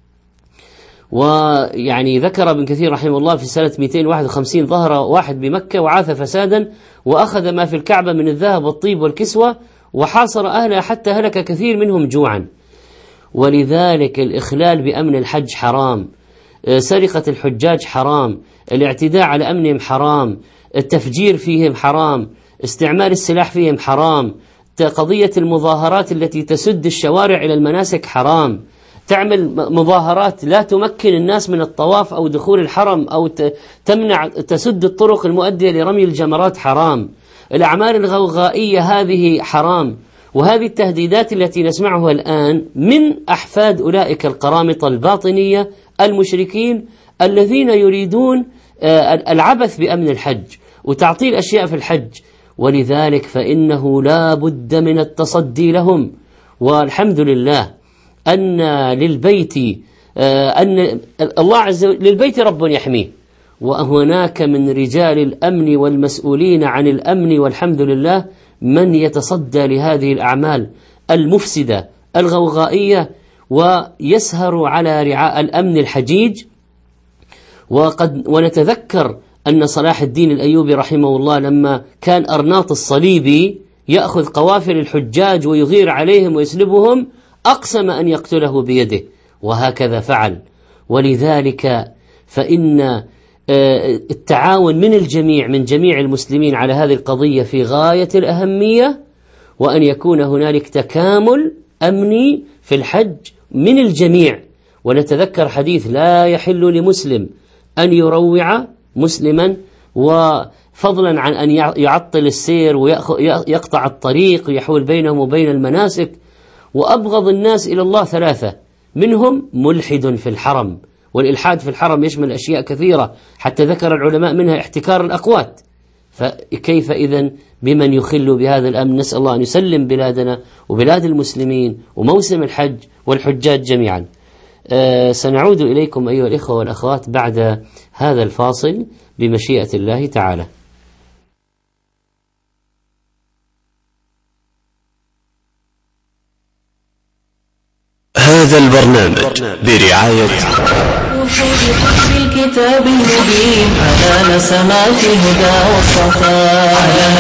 ويعني ذكر ابن كثير رحمه الله في سنة 251 ظهر واحد بمكة وعاث فسادا وأخذ ما في الكعبة من الذهب والطيب والكسوة وحاصر أهلها حتى هلك كثير منهم جوعا. ولذلك الإخلال بأمن الحج حرام، سرقة الحجاج حرام، الاعتداء على أمنهم حرام، التفجير فيهم حرام، استعمال السلاح فيهم حرام، قضية المظاهرات التي تسد الشوارع إلى المناسك حرام، تعمل مظاهرات لا تمكن الناس من الطواف أو دخول الحرم أو تمنع تسد الطرق المؤدية لرمي الجمرات حرام، الأعمال الغوغائية هذه حرام. وهذه التهديدات التي نسمعها الآن من أحفاد أولئك القرامطة الباطنية المشركين الذين يريدون العبث بأمن الحج وتعطيل أشياء في الحج. ولذلك فإنه لا بد من التصدي لهم. والحمد لله أن للبيت أن الله عز وجل للبيت رب يحميه، وهناك من رجال الأمن والمسؤولين عن الأمن والحمد لله من يتصدى لهذه الأعمال المفسدة الغوغائية ويسهر على رعاء الأمن الحجيج. ونتذكر أن صلاح الدين الأيوبي رحمه الله لما كان أرناط الصليبي يأخذ قوافل الحجاج ويغير عليهم ويسلبهم أقسم أن يقتله بيده، وهكذا فعل. ولذلك فإن التعاون من الجميع من جميع المسلمين على هذه القضية في غاية الأهمية، وأن يكون هنالك تكامل أمني في الحج من الجميع، ونتذكر حديث لا يحل لمسلم أن يروع مسلما، وفضلا عن أن يعطل السير ويقطع الطريق ويحول بينهم وبين المناسك. وأبغض الناس إلى الله ثلاثة، منهم ملحد في الحرم، والإلحاد في الحرم يشمل أشياء كثيرة حتى ذكر العلماء منها احتكار الأقوات. فكيف إذن بمن يخل بهذا الأمن؟ نسأل الله أن يسلم بلادنا وبلاد المسلمين وموسم الحج والحجاج جميعا. سنعود إليكم أيها الإخوة والأخوات بعد هذا الفاصل بمشيئة الله تعالى. هذا البرنامج برعاية الكتاب المبين على نسمات الهدى والصفاء،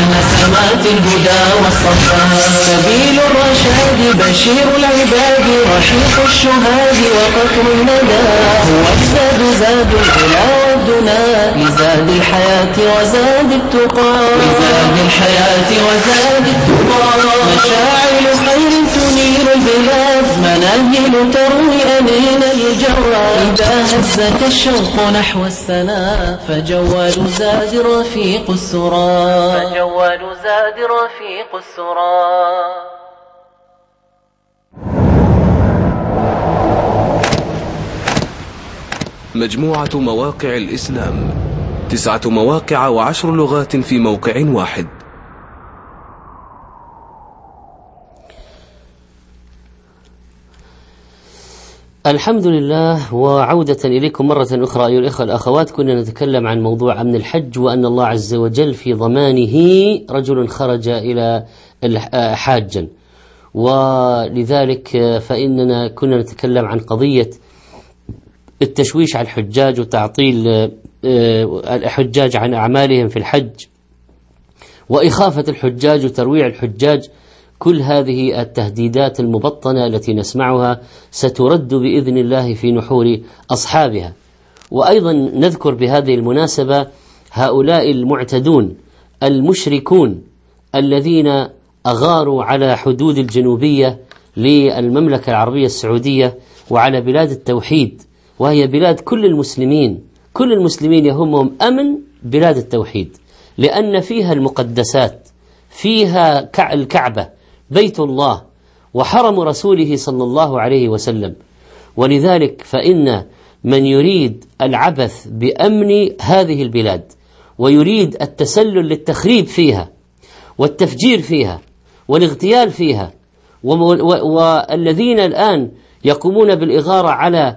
سبيل الرشاد بشير العباد، رحيق الشهاد وقطر الندى، هو الزاد زاد العلا والدنا، لزاد الحياة وزاد التقى، مشاعل خير تنير البلاد، مناهل تروي أنين الجواد، إذا هزك الشوق نحو السنا، فجوال زاد رفيق السرى، مجموعة مواقع الإسلام، 9 مواقع و10 لغات في موقع واحد. الحمد لله، وعودة إليكم مرة أخرى أيها الإخوة الأخوات. كنا نتكلم عن موضوع أمن الحج، وأن الله عز وجل في ضمانه رجل خرج إلى حاجا، ولذلك فإننا كنا نتكلم عن قضية التشويش على الحجاج وتعطيل الحجاج عن أعمالهم في الحج، وإخافة الحجاج وترويع الحجاج. كل هذه التهديدات المبطنة التي نسمعها سترد بإذن الله في نحور أصحابها. وأيضا نذكر بهذه المناسبة هؤلاء المعتدون المشركون الذين أغاروا على حدود الجنوبية للمملكة العربية السعودية وعلى بلاد التوحيد، وهي بلاد كل المسلمين. كل المسلمين يهمهم أمن بلاد التوحيد، لأن فيها المقدسات، فيها الكعبة بيت الله وحرم رسوله صلى الله عليه وسلم. ولذلك فإن من يريد العبث بأمن هذه البلاد ويريد التسلل للتخريب فيها والتفجير فيها والاغتيال فيها، والذين الآن يقومون بالإغارة على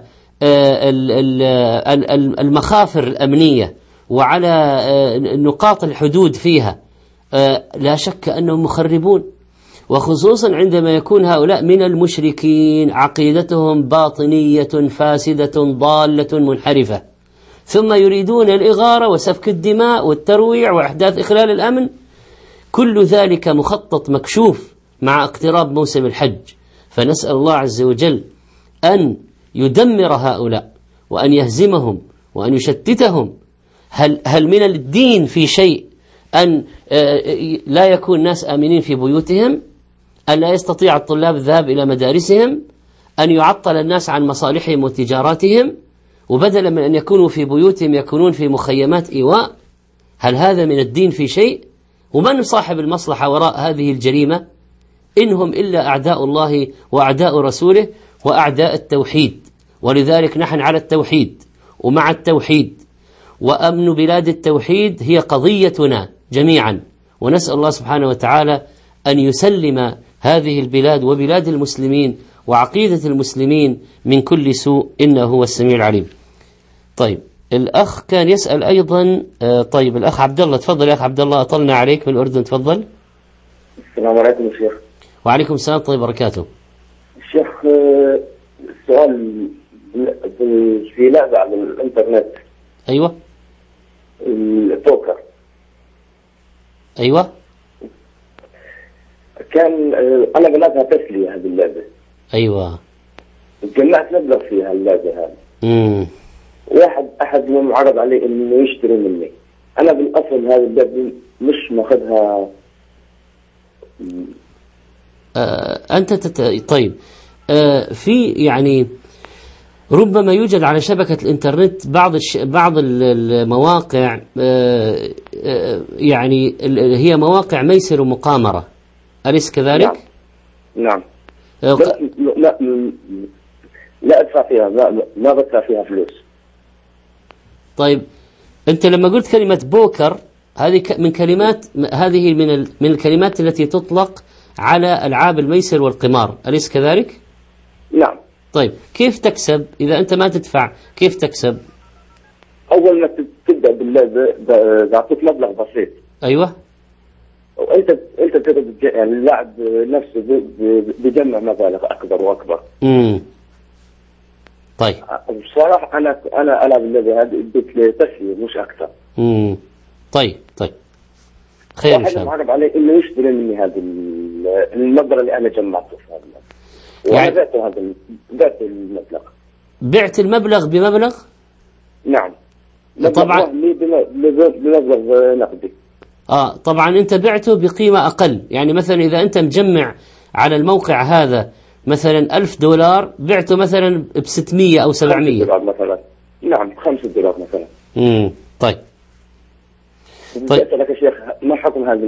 المخافر الأمنية وعلى نقاط الحدود فيها، لا شك أنهم مخربون، وخصوصا عندما يكون هؤلاء من المشركين عقيدتهم باطنية فاسدة ضالة منحرفة، ثم يريدون الإغارة وسفك الدماء والترويع وإحداث إخلال الأمن. كل ذلك مخطط مكشوف مع اقتراب موسم الحج. فنسأل الله عز وجل أن يدمر هؤلاء وأن يهزمهم وأن يشتتهم. هل من الدين في شيء أن لا يكون ناس آمنين في بيوتهم، أن لا يستطيع الطلاب الذهاب إلى مدارسهم، أن يعطل الناس عن مصالحهم وتجاراتهم، وبدلا من أن يكونوا في بيوتهم يكونون في مخيمات إيواء؟ هل هذا من الدين في شيء؟ ومن صاحب المصلحة وراء هذه الجريمة؟ إنهم إلا أعداء الله وأعداء رسوله وأعداء التوحيد. ولذلك نحن على التوحيد ومع التوحيد، وأمن بلاد التوحيد هي قضيتنا جميعا، ونسأل الله سبحانه وتعالى أن يسلم هذه البلاد وبلاد المسلمين وعقيدة المسلمين من كل سوء، إنه هو السميع العليم. طيب، الأخ كان يسأل أيضا. طيب، الأخ عبد الله، تفضل يا أخ عبد الله، أطلنا عليك من الأردن، تفضل. السلام عليكم يا شيخ. وعليكم السلام طيب وبركاته. الشيخ، السؤال في لعبة على الإنترنت. أيوة. البوكر. أيوة. كان أنا بلعبها تسلية هذه اللعبة. أيوة. جمعت مبلغ فيها اللعبة هذه. أحد عرض علي إنه يشتري مني. أنا بالأصل هذه اللعبة مش ماخذها. أنت طيب، في يعني ربما يوجد على شبكة الإنترنت بعض المواقع يعني هي مواقع ميسر ومقامرة، أليس كذلك؟ نعم. لا أدفع فيها، ما بدفع فيها فلوس. طيب أنت لما قلت كلمة بوكر هذه من الكلمات التي تطلق على ألعاب الميسر والقمار، أليس كذلك؟ نعم. طيب كيف تكسب إذا أنت ما تدفع؟ كيف تكسب؟ أول ما تبدأ بالله بعطيك مبلغ بسيط. أيوة. وأنت تقدر يعني اللاعب نفسه بيجمع مبالغ أكبر وأكبر. طيب. بصراحة أنا ألعب اللعبة هذه اديت لي تسلية مش أكثر. طيب خير إن شاء الله. واحد معرض عليه إنه يشتري مني هذا المبلغ اللي أنا جمعته في هذا. وأنا بعت المبلغ. بعت المبلغ بمبلغ؟ نعم. طبعا بمبلغ نقدي. طبعا أنت بعته بقيمة أقل، يعني مثلا إذا أنت مجمع على الموقع هذا مثلا $1000 بعته مثلا ب600 أو 700 $5 مثلا. نعم $5 مثلا. طيب لك يا شيخ ما حكم هذا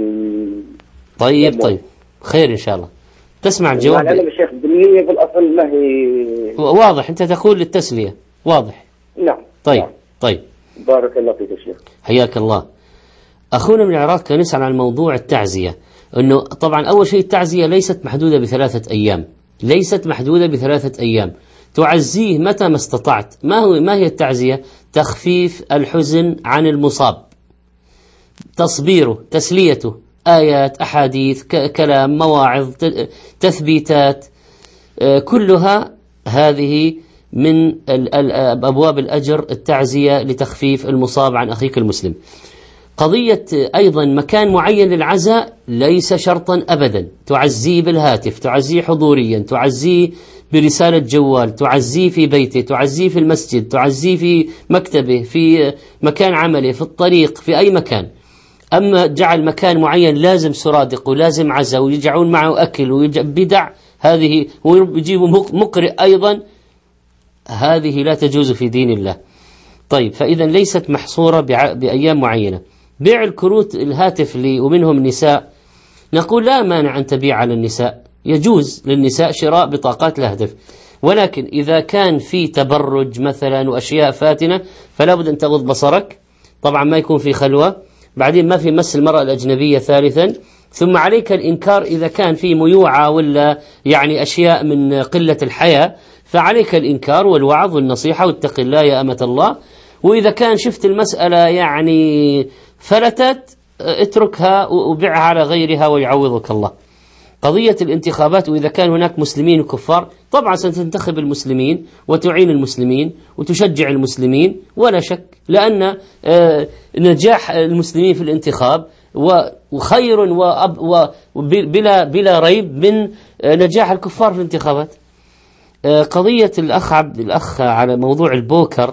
طيب خير إن شاء الله. تسمع الجواب. يعني أنا شيخ بالنية بالأصل ما هي واضح، أنت تقول للتسلية، واضح. نعم. طيب بارك الله فيك يا شيخ. حياك الله. أخونا من العراق كان يسأل عن موضوع التعزية، أنه طبعا أول شيء التعزية ليست محدودة ب3 أيام، ليست محدودة ب3 أيام، تعزيه متى ما استطعت. ما هي التعزية؟ تخفيف الحزن عن المصاب، تصبيره، تسليته، آيات، أحاديث، كلام، مواعظ، تثبيتات، كلها هذه من أبواب الأجر، التعزية لتخفيف المصاب عن أخيك المسلم. قضية أيضا مكان معين للعزاء ليس شرطا أبدا، تعزيه بالهاتف، تعزيه حضوريا، تعزيه برسالة جوال، تعزيه في بيته، تعزيه في المسجد، تعزيه في مكتبه، في مكان عمله، في الطريق، في أي مكان. أما جعل مكان معين لازم سرادق ولازم عزاء ويجعون معه أكل وبدع، هذه ويجيبوا مقرئ أيضا، هذه لا تجوز في دين الله. طيب فإذا ليست محصورة بأيام معينة. بيع الكروت الهاتف ومنهم نساء، نقول لا مانع أن تبيع على النساء، يجوز للنساء شراء بطاقات الهاتف، ولكن إذا كان في تبرج مثلا وأشياء فاتنة فلا بد أن تغض بصرك، طبعا ما يكون في خلوة، بعدين ما في مس المرأة الأجنبية ثالثا، ثم عليك الإنكار إذا كان في ميوعة ولا يعني أشياء من قلة الحياة، فعليك الإنكار والوعظ والنصيحة واتق الله يا أمة الله. وإذا كان شفت المسألة يعني فلتت اتركها وبيعها على غيرها ويعوضك الله. قضية الانتخابات، وإذا كان هناك مسلمين وكفار طبعا ستنتخب المسلمين وتعين المسلمين وتشجع المسلمين ولا شك، لأن نجاح المسلمين في الانتخاب وخير بلا ريب من نجاح الكفار في الانتخابات. قضية الأخ على موضوع البوكر،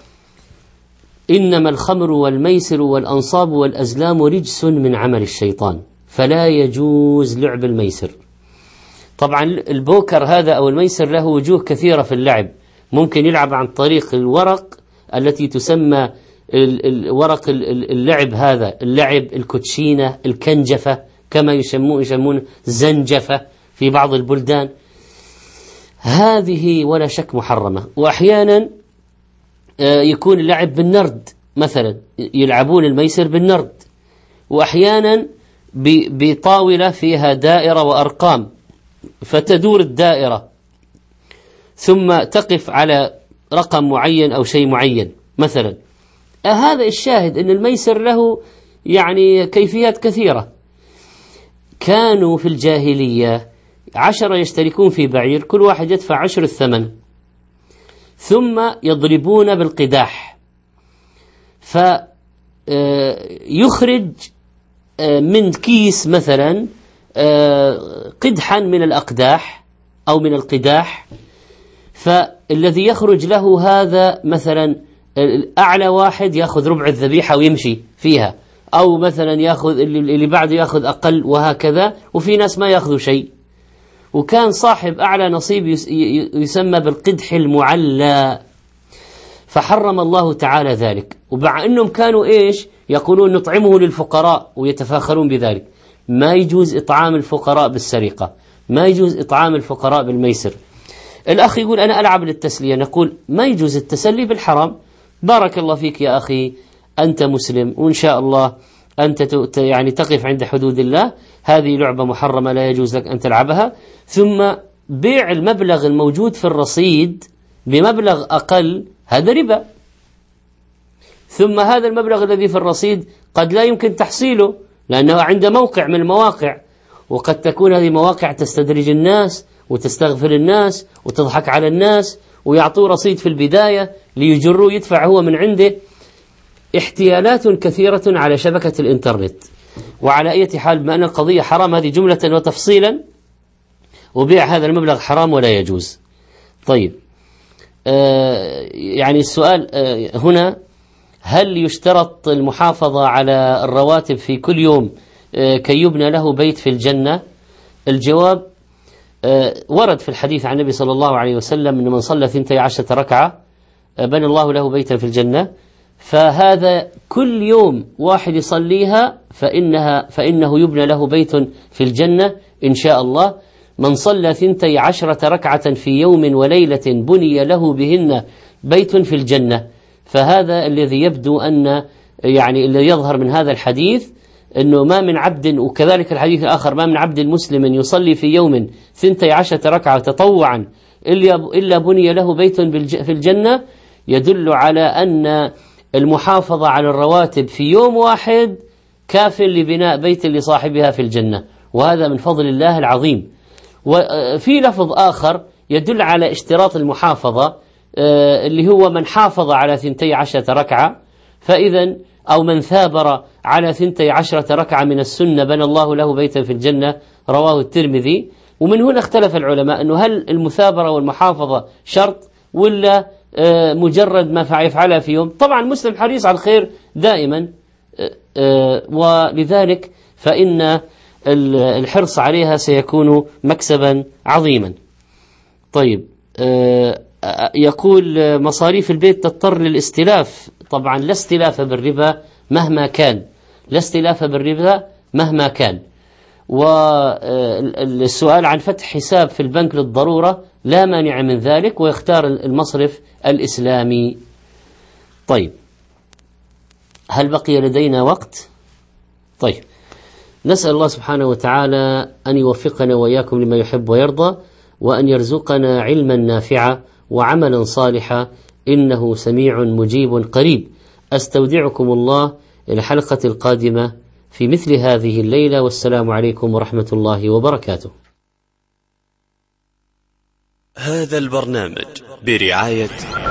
إنما الخمر والميسر والأنصاب والأزلام رجس من عمل الشيطان، فلا يجوز لعب الميسر. طبعا البوكر هذا أو الميسر له وجوه كثيرة في اللعب، ممكن يلعب عن طريق الورق التي تسمى ورق اللعب، هذا اللعب، الكوتشينة، الكنجفة كما يسمون زنجفة في بعض البلدان، هذه ولا شك محرمة. وأحيانا يكون اللعب بالنرد مثلا، يلعبون الميسر بالنرد، وأحيانا بطاولة فيها دائرة وأرقام، فتدور الدائرة ثم تقف على رقم معين أو شيء معين مثلا. هذا الشاهد أن الميسر له يعني كيفيات كثيرة. كانوا في الجاهلية 10 يشتركون في بعير، كل واحد يدفع 10 الثمن، ثم يضربون بالقداح، فيخرج من كيس مثلا قدحا من الأقداح أو من القداح، فالذي يخرج له هذا مثلا أعلى واحد يأخذ ربع الذبيحة ويمشي فيها، أو مثلا يأخذ اللي بعده يأخذ أقل، وهكذا. وفي ناس ما يأخذوا شيء، وكان صاحب أعلى نصيب يسمى بالقدح المعلى، فحرم الله تعالى ذلك. ومع أنهم كانوا إيش يقولون نطعمه للفقراء ويتفاخرون بذلك. ما يجوز إطعام الفقراء بالسرقة، ما يجوز إطعام الفقراء بالميسر. الأخ يقول أنا ألعب للتسلية، نقول ما يجوز التسلي بالحرام. بارك الله فيك يا أخي، أنت مسلم وإن شاء الله أنت يعني تقف عند حدود الله، هذه لعبة محرمة لا يجوز لك أن تلعبها. ثم بيع المبلغ الموجود في الرصيد بمبلغ أقل هذا ربا. ثم هذا المبلغ الذي في الرصيد قد لا يمكن تحصيله لأنه عند موقع من المواقع، وقد تكون هذه مواقع تستدرج الناس وتستغفل الناس وتضحك على الناس ويعطوه رصيد في البداية ليجروه يدفع هو من عنده. احتيالات كثيرة على شبكة الإنترنت. وعلى أي حال بما أن القضية حرام هذه جملة وتفصيلا، وبيع هذا المبلغ حرام ولا يجوز. طيب يعني السؤال هنا، هل يشترط المحافظة على الرواتب في كل يوم كي يبنى له بيت في الجنة؟ الجواب ورد في الحديث عن النبي صلى الله عليه وسلم أن من صلى 12 ركعة بنى الله له بيتا في الجنة. فهذا كل يوم واحد يصليها فإنه يبنى له بيت في الجنة إن شاء الله. من صلى 12 ركعة في يوم وليلة بني له بهن بيت في الجنة. فهذا الذي يبدو أن يعني الذي يظهر من هذا الحديث أنه ما من عبد، وكذلك الحديث الآخر ما من عبد مسلم يصلي في يوم 12 ركعة تطوعا إلا بني له بيت في الجنة، يدل على أن المحافظة على الرواتب في يوم واحد كاف لبناء بيت لصاحبها في الجنة، وهذا من فضل الله العظيم. وفي لفظ آخر يدل على اشتراط المحافظة اللي هو من حافظ على 12 ركعة فإذا أو من ثابر على 12 ركعة من السنة بنى الله له بيتا في الجنة، رواه الترمذي. ومن هنا اختلف العلماء أنه هل المثابرة والمحافظة شرط ولا مجرد ما يفعلها في يوم. طبعا المسلم حريص على الخير دائما، ولذلك فإن الحرص عليها سيكون مكسبا عظيما. طيب يقول مصاريف البيت تضطر للاستلاف. طبعا لا استلاف بالربا مهما كان، لا استلاف بالربا مهما كان. والسؤال عن فتح حساب في البنك للضرورة لا مانع من ذلك، ويختار المصرف الإسلامي. طيب هل بقي لدينا وقت؟ طيب نسأل الله سبحانه وتعالى أن يوفقنا وإياكم لما يحب ويرضى، وأن يرزقنا علما نافعا وعملا صالحا، إنه سميع مجيب قريب. أستودعكم الله إلى الحلقة القادمة في مثل هذه الليلة، والسلام عليكم ورحمة الله وبركاته. هذا البرنامج برعاية